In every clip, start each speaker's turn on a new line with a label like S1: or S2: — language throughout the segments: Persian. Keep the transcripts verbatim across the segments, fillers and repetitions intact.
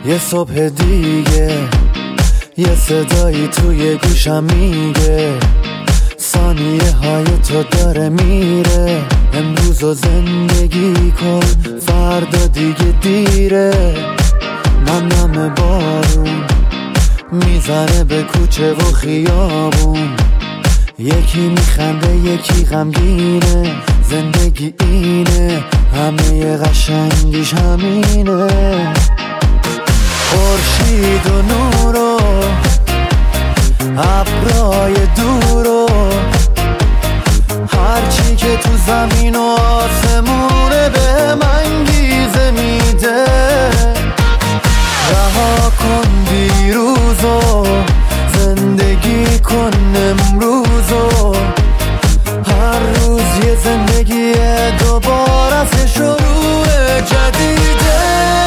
S1: یه صبح دیگه یه صدایی توی گوشم میگه ثانیه های تو داره میره. امروز رو زندگی کن فردا دیگه دیره. نم بارون میزنه به کوچه و خیابون، یکی میخنده یکی غمگینه. زندگی اینه همه قشنگیش همینه. خورشید و نور و ابرای دور و هرچی که تو زمین و آسمونه به من انگیزه میده. رها کن دیروز و زندگی کن امروز و هر روز یه زندگی دوباره از شروع جدیده.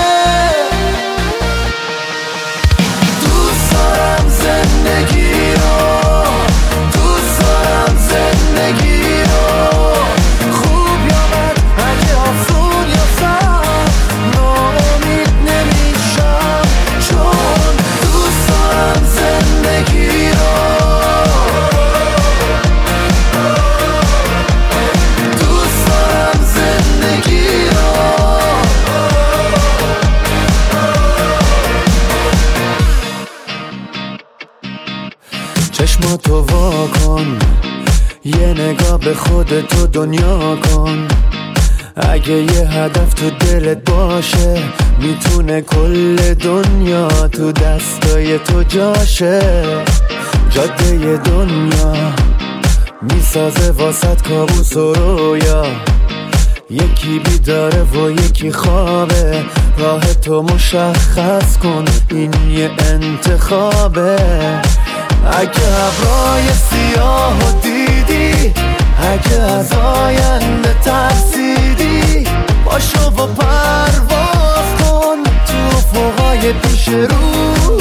S1: دوست دارم زندگی رو، دوست دارم زندگی رو. خوب یا بد اگه آسون یا سخت ناامید نمیشم، چون دوست دارم زندگی رو. دوست دارم زندگی رو. چشماتو وا کن، یه نگاه به خودتو دنیا کن. اگه یه هدف تو دلت باشه میتونه کل دنیا تو دستای تو جاشه. جاده دنیا میسازه واسط کابوس و رویا، یکی بیداره و یکی خوابه. راه تو مشخص کن، این یه انتخابه. اگه ابرای سیاه و دیدی، اگه از آینده ترسیدی، باشو و پرواز کن تو افقای پیش رو.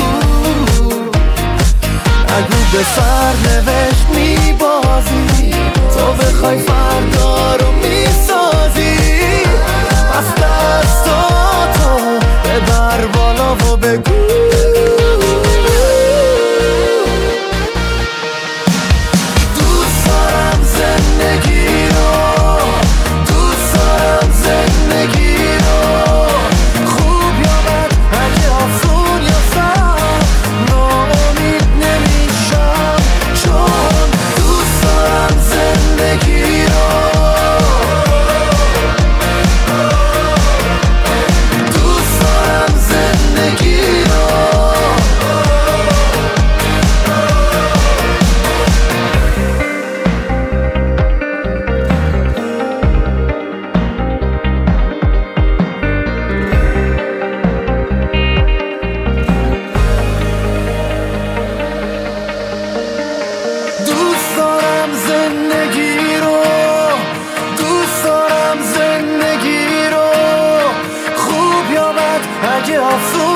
S1: اگه به سرنوشت میبازی، تو بخوای فردا رو میسازی. از دستاتو ببر بالا و بگو دوست دارم زندگی رو، دوست دارم زندگی رو. خوب یا بد اگه آسون یا سخت ناامید نمیشم، چون دوست دارم زندگی رو. دوست دارم زندگی رو. دوست دارم زندگی رو، دوست دارم زندگی رو. خوب یا بد اگه آسون